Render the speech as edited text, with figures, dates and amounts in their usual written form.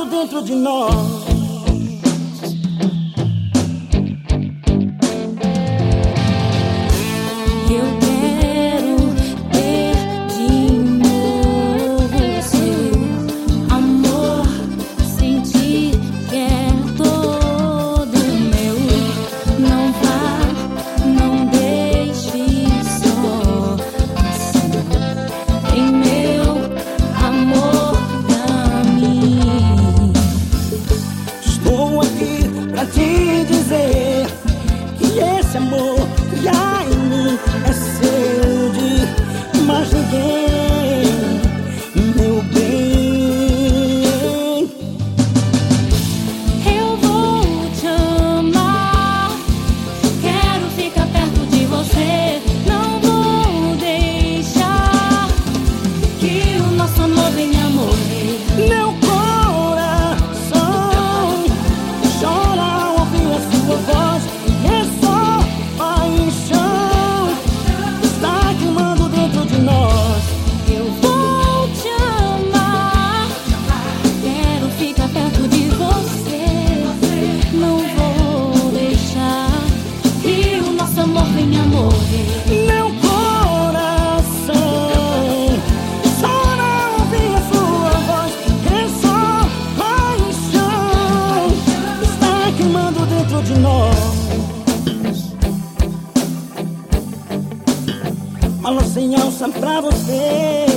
dentro de nós. Estou aqui pra te dizer que esse amor que há em mim é seu de mais ninguém, meu bem. Eu vou te amar, quero ficar perto de você. Não vou deixar que o nosso amor venha morrer. Meu coração chora ao ouvir a sua voz, é só paixão, está queimando dentro de nós. Eu vou te amar, quero ficar perto de você. Não vou deixar que o nosso amor venha morrer. Meu coração chora ao ouvir a sua voz, é só paixão, está queimando dentro de nós. Balança em alça pra você.